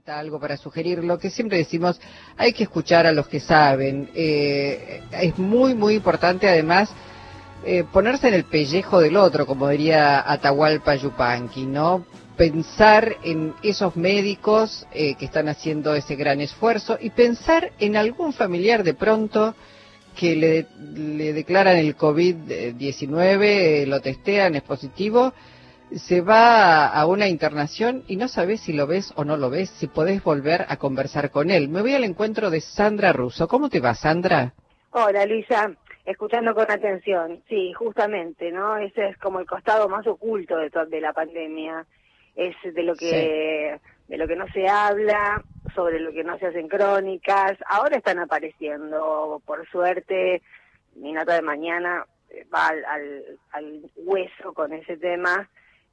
falta algo para sugerir. Lo que siempre decimos, hay que escuchar a los que saben. Es muy, muy importante además ponerse en el pellejo del otro, como diría Atahualpa Yupanqui, ¿no? Pensar en esos médicos que están haciendo ese gran esfuerzo y pensar en algún familiar de pronto que le declaran el COVID-19, lo testean, es positivo, se va a una internación y no sabes si lo ves o no lo ves, si podés volver a conversar con él. Me voy al encuentro de Sandra Russo. ¿Cómo te va, Sandra? Hola, Luisa. Escuchando con atención. Sí, justamente, ¿no? Ese es como el costado más oculto de la pandemia. Es de lo que no se habla, sobre lo que no se hacen crónicas. Ahora están apareciendo, por suerte, mi nota de mañana va al hueso con ese tema.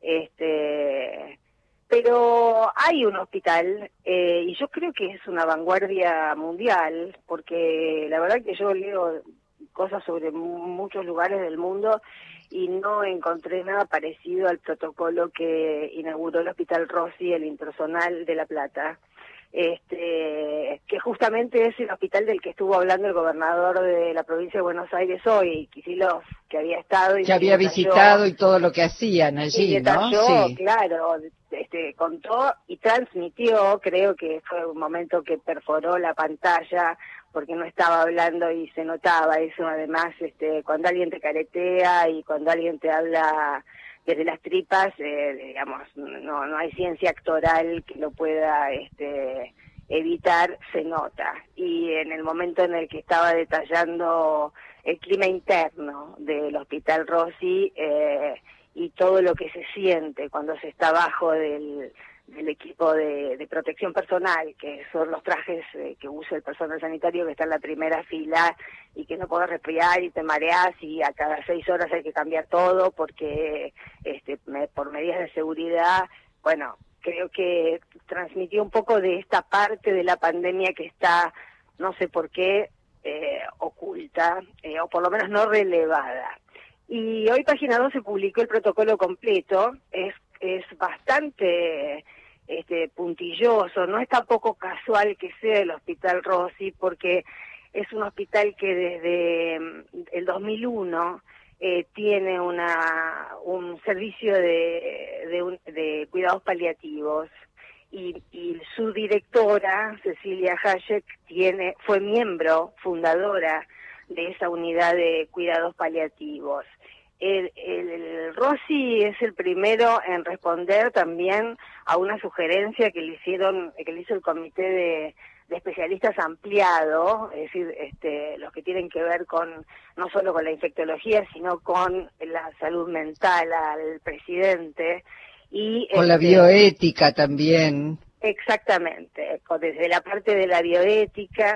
Pero hay un hospital, y yo creo que es una vanguardia mundial, porque la verdad que yo leo cosas sobre muchos lugares del mundo y no encontré nada parecido al protocolo que inauguró el Hospital Rossi, el Intrazonal de La Plata, que justamente es el hospital del que estuvo hablando el gobernador de la provincia de Buenos Aires hoy, Kicillof, que había estado y que había visitado y todo lo que hacían allí, y ¿no? detalló, Sí. claro, contó y transmitió, creo que fue un momento que perforó la pantalla, porque no estaba hablando y se notaba eso. Además, cuando alguien te caretea y cuando alguien te habla desde las tripas, digamos, no hay ciencia actoral que lo pueda evitar, se nota. Y en el momento en el que estaba detallando el clima interno del Hospital Rossi, y todo lo que se siente cuando se está bajo del equipo de protección personal, que son los trajes que usa el personal sanitario, que está en la primera fila y que no podés respirar y te mareás y a cada 6 horas hay que cambiar todo porque por medidas de seguridad. Bueno, creo que transmitió un poco de esta parte de la pandemia que está, no sé por qué, oculta, o por lo menos no relevada. Y hoy Página 12 publicó el protocolo completo. Es bastante puntilloso, no es tampoco casual que sea el Hospital Rossi, porque es un hospital que desde el 2001 tiene un servicio de cuidados paliativos, y su directora, Cecilia Hayek, fue miembro fundadora de esa unidad de cuidados paliativos. El Rossi es el primero en responder también a una sugerencia que le hizo el comité de especialistas ampliado, es decir, los que tienen que ver con no solo con la infectología, sino con la salud mental al presidente y con la bioética también. Exactamente, desde la parte de la bioética,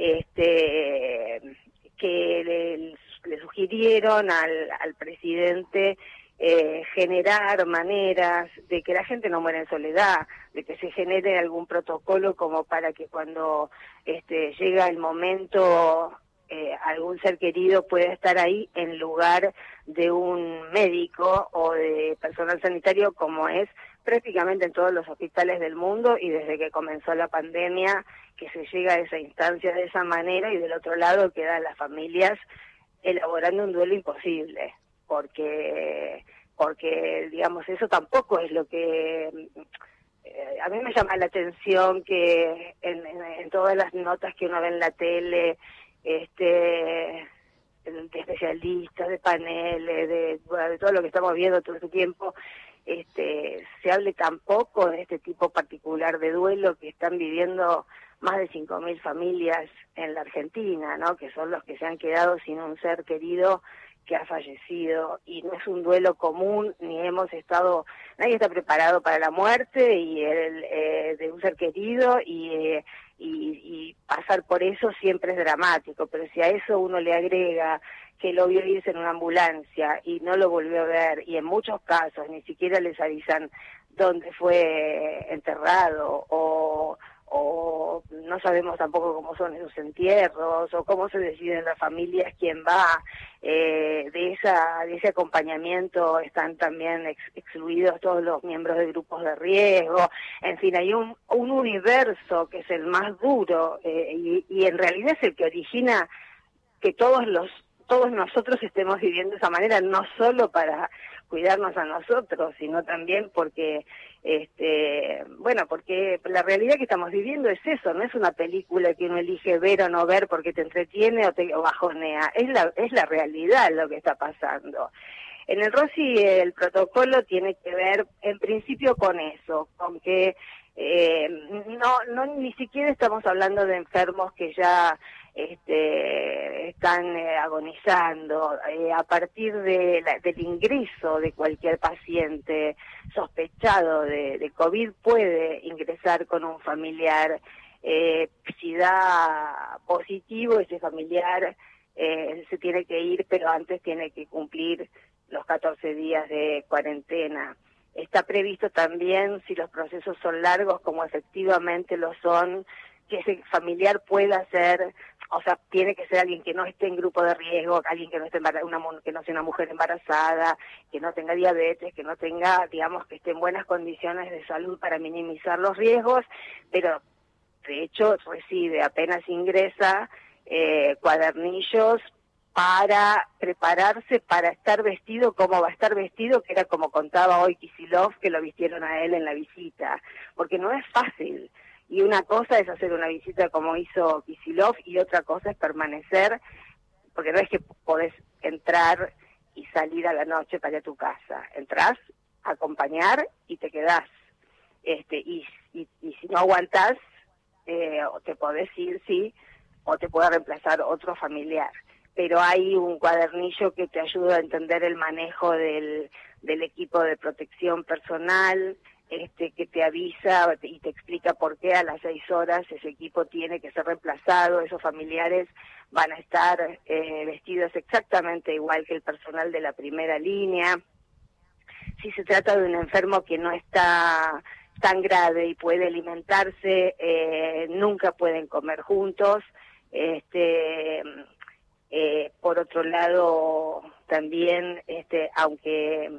que le sugirieron al presidente generar maneras de que la gente no muera en soledad, de que se genere algún protocolo como para que cuando llega el momento algún ser querido pueda estar ahí en lugar de un médico o de personal sanitario, como es prácticamente en todos los hospitales del mundo, y desde que comenzó la pandemia que se llega a esa instancia de esa manera, y del otro lado quedan las familias elaborando un duelo imposible, porque digamos, eso tampoco es lo que a mí me llama la atención, que en todas las notas que uno ve en la tele, de especialistas, de paneles, de todo lo que estamos viendo todo este tiempo, se hable tan poco de este tipo particular de duelo que están viviendo más de 5.000 familias en la Argentina, ¿no? Que son los que se han quedado sin un ser querido que ha fallecido, y no es un duelo común, ni nadie está preparado para la muerte y de un ser querido, y pasar por eso siempre es dramático. Pero si a eso uno le agrega que lo vio irse en una ambulancia y no lo volvió a ver, y en muchos casos ni siquiera les avisan dónde fue enterrado, o no sabemos tampoco cómo son esos entierros o cómo se deciden las familias quién va. De ese acompañamiento están también excluidos todos los miembros de grupos de riesgo. En fin, hay un universo que es el más duro y en realidad es el que origina que todos nosotros estemos viviendo de esa manera, no solo para cuidarnos a nosotros, sino también porque porque la realidad que estamos viviendo es eso, no es una película que uno elige ver o no ver porque te entretiene o bajonea, es la realidad lo que está pasando. En el Rossi el protocolo tiene que ver en principio con eso, con que ni siquiera estamos hablando de enfermos que ya están agonizando. A partir del ingreso de cualquier paciente sospechado de COVID puede ingresar con un familiar. Si da positivo, ese familiar se tiene que ir, pero antes tiene que cumplir los 14 días de cuarentena. Está previsto también, si los procesos son largos, como efectivamente lo son, que ese familiar pueda ser, o sea, tiene que ser alguien que no esté en grupo de riesgo, alguien que no esté que no sea una mujer embarazada, que no tenga diabetes, que no tenga, digamos, que esté en buenas condiciones de salud para minimizar los riesgos, pero de hecho recibe, apenas ingresa, cuadernillos para prepararse para estar vestido como va a estar vestido, que era como contaba hoy Kicillof, que lo vistieron a él en la visita, porque no es fácil. Y una cosa es hacer una visita como hizo Kicillof y otra cosa es permanecer, porque no es que podés entrar y salir a la noche para ir a tu casa. Entrás, acompañar y te quedás. Y si no aguantás, o te podés ir, sí, o te puede reemplazar otro familiar. Pero hay un cuadernillo que te ayuda a entender el manejo del equipo de protección personal, que te avisa y te explica por qué a las 6 horas ese equipo tiene que ser reemplazado. Esos familiares van a estar vestidos exactamente igual que el personal de la primera línea. Si se trata de un enfermo que no está tan grave y puede alimentarse, nunca pueden comer juntos. Por otro lado, también, aunque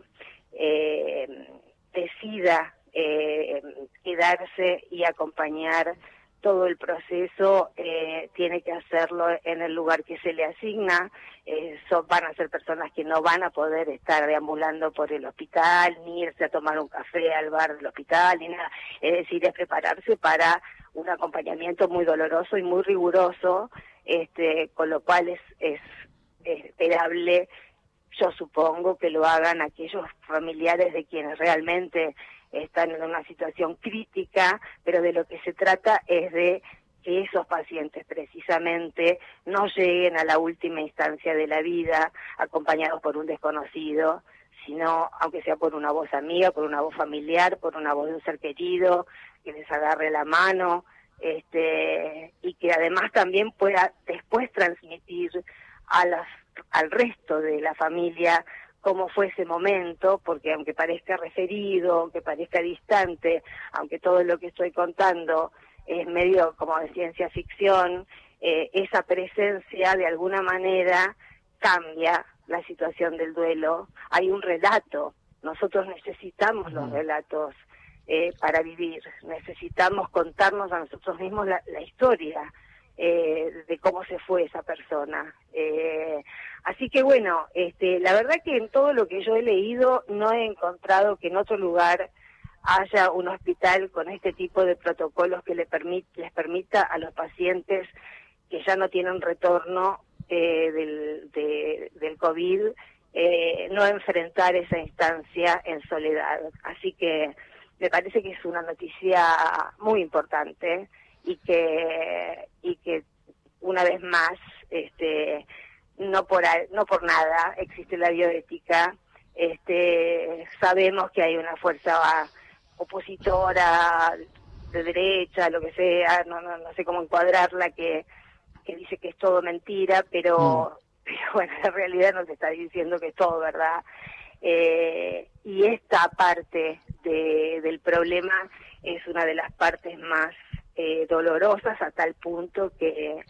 decida quedarse y acompañar todo el proceso, tiene que hacerlo en el lugar que se le asigna. Van a ser personas que no van a poder estar deambulando por el hospital, ni irse a tomar un café al bar del hospital, ni nada. Es decir, es prepararse para un acompañamiento muy doloroso y muy riguroso, con lo cual es esperable, yo supongo, que lo hagan aquellos familiares de quienes realmente están en una situación crítica, pero de lo que se trata es de que esos pacientes precisamente no lleguen a la última instancia de la vida acompañados por un desconocido, sino, aunque sea por una voz amiga, por una voz familiar, por una voz de un ser querido, que les agarre la mano, y que además también pueda después transmitir al resto de la familia cómo fue ese momento, porque aunque parezca referido, aunque parezca distante, aunque todo lo que estoy contando es medio como de ciencia ficción, esa presencia de alguna manera cambia la situación del duelo. Hay un relato, nosotros necesitamos los relatos para vivir, necesitamos contarnos a nosotros mismos la historia de cómo se fue esa persona. Así que bueno, la verdad que en todo lo que yo he leído no he encontrado que en otro lugar haya un hospital con este tipo de protocolos que les permita a los pacientes que ya no tienen retorno del COVID no enfrentar esa instancia en soledad. Así que me parece que es una noticia muy importante y que una vez más no por nada existe la bioética. Sabemos que hay una fuerza opositora de derecha, lo que sea, no sé cómo encuadrarla, que dice que es todo mentira, pero bueno, la realidad nos está diciendo que es todo verdad. Y esta parte del problema es una de las partes más dolorosas a tal punto que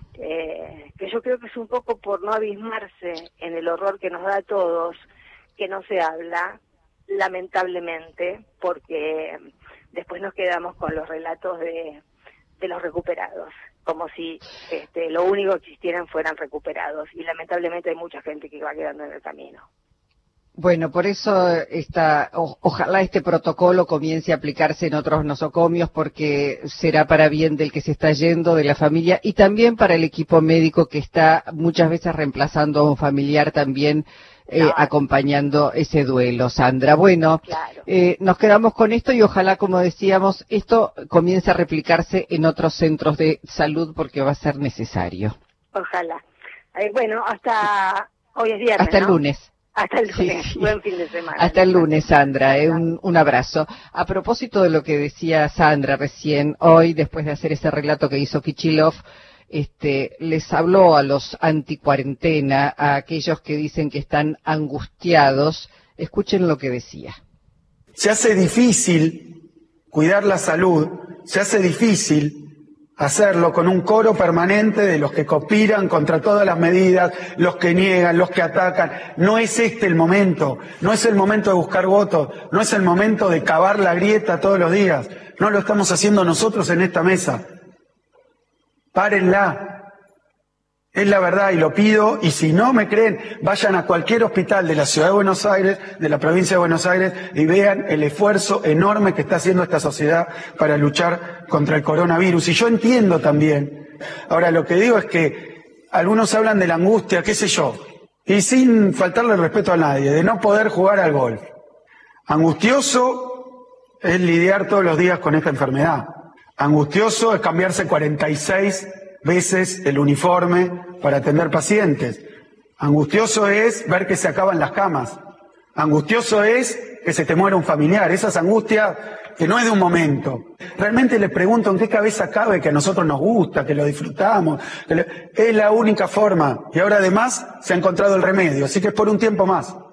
yo creo que es un poco por no abismarse en el horror que nos da a todos, que no se habla, lamentablemente, porque después nos quedamos con los relatos de los recuperados, como si lo único que existieran fueran recuperados, y lamentablemente hay mucha gente que va quedando en el camino. Bueno, por eso ojalá este protocolo comience a aplicarse en otros nosocomios, porque será para bien del que se está yendo, de la familia, y también para el equipo médico que está muchas veces reemplazando a un familiar también, acompañando ese duelo, Sandra. Bueno, claro. Nos quedamos con esto y ojalá, como decíamos, esto comience a replicarse en otros centros de salud, porque va a ser necesario. Ojalá. Bueno, hasta hoy es viernes, hasta el lunes. Hasta el lunes, sí. Buen fin de semana. Hasta el lunes, Sandra, un abrazo. A propósito de lo que decía Sandra recién, hoy, después de hacer ese relato que hizo Kichilov, les habló a los anticuarentena, a aquellos que dicen que están angustiados. Escuchen lo que decía. Se hace difícil cuidar la salud, se hace difícil hacerlo con un coro permanente de los que conspiran contra todas las medidas, los que niegan, los que atacan. No es este el momento, no es el momento de buscar votos, no es el momento de cavar la grieta todos los días. No lo estamos haciendo nosotros en esta mesa. Párenla. Es la verdad y lo pido, y si no me creen, vayan a cualquier hospital de la Ciudad de Buenos Aires, de la provincia de Buenos Aires, y vean el esfuerzo enorme que está haciendo esta sociedad para luchar contra el coronavirus. Y yo entiendo también. Ahora, lo que digo es que algunos hablan de la angustia, qué sé yo, y sin faltarle el respeto a nadie, de no poder jugar al golf. Angustioso es lidiar todos los días con esta enfermedad. Angustioso es cambiarse 46 veces el uniforme para atender pacientes. Angustioso es ver que se acaban las camas. Angustioso es que se te muera un familiar. Esa es angustia que no es de un momento. Realmente les pregunto en qué cabeza cabe que a nosotros nos gusta, que lo disfrutamos. Es la única forma. Y ahora además se ha encontrado el remedio. Así que es por un tiempo más.